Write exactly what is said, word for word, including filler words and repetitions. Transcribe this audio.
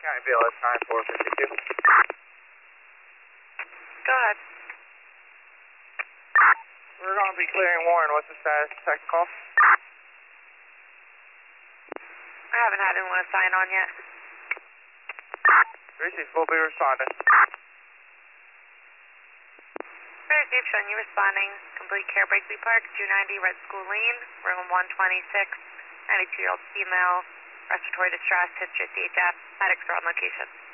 County B L S nine four fifty-two. Go ahead. We're going to be clearing Warren. What's the status? Second call? I haven't had anyone assign on yet. Receive, we'll be responding. Receive, showing you responding. Complete care, Breakley Park, two ninety Red School Lane, room one twenty-six, ninety-two-year-old female, respiratory distress, history of C H F, medics are on location.